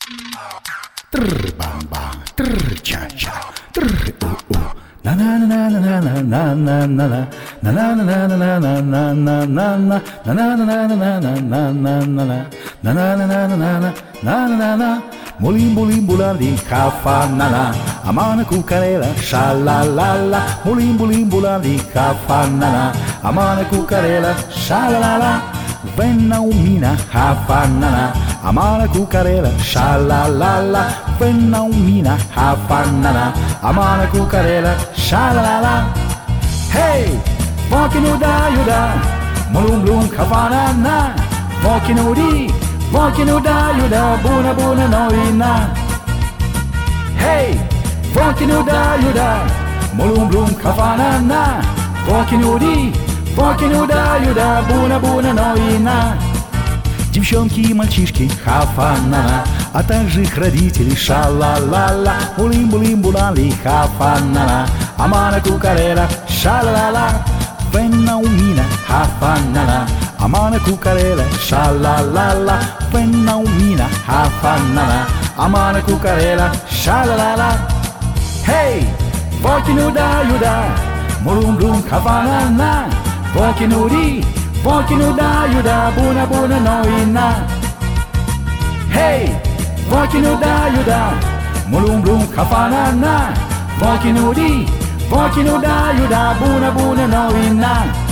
Тр-бам-бам, тр-ча-ча, тр-у-у. На-на-на-на-на-на-на-на-на, на-на-на-на-на-на-на-на-на, на-на-на-на-на-на-на-на-на, на-на-на-на-на-на-на-на. Mulimbulimbulardi kafanana, amana cucarela, shalalala. Mulimbulimbulardi kafanana, amana cucarela, shalalala. Venna umina hafanana, amana cucarela, shalalala. Venna umina hafanana, amana cucarela, shalalala. Hey, walking uda yuda, mulum blum kafanana, walking udi. Walking uda yuda, buna buna noina. Hey, walking uda yuda, mulum blum kafanana. Walking uda yuda, buna buna noina. Девчонки и мальчишки хафанана, а также их родители шалалала. Улим-булим-булали хафанана, амана кукарела шалалала. Venna umina hafanana, amana cucarela, shalalala. Venna umina hafanana, amana cucarela, shalalala. Hey, walking uda yuda, mulum blum kafanana. Walking uda yuda, buna buna noina. Hey, walking uda yuda, mulum blum kafanana. Walking uda yuda, buna buna noina.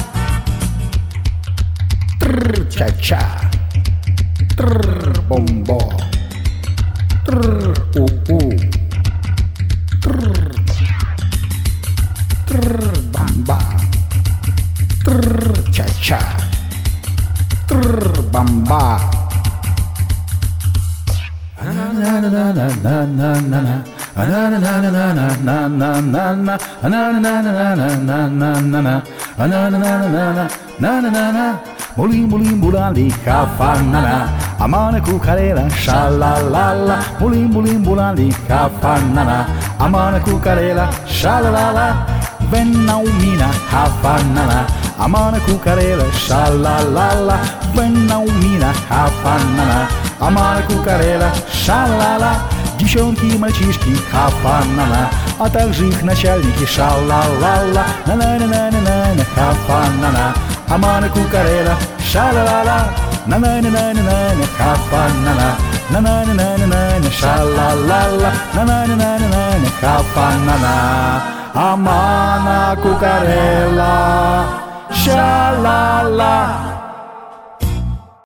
Trr-cha-cha, trr-bombo, trr-u-u, trr-bamba, trr-cha-cha, trr-bamba. Na-na-na-na-na-na-na-na. Mulimbulimbulali kafanana, amana cucarela, shalalala. Mulimbulimbulali kafanana, amana cucarela, shalalala. Venna umina hafanana, amana cucarela, shalalala. Venna umina hafanana, amana cucarela, shalalala. Девчонки и мальчишки хафанана, а также их начальники шалалала. На-на-на-на-на-на хафанана, амана кукарела шалалала. На-на-на-на-на-на хафанана, на-на-на-на-на-на шалалала. На-на-на-на-на-на хафанана, амана кукарела шалала.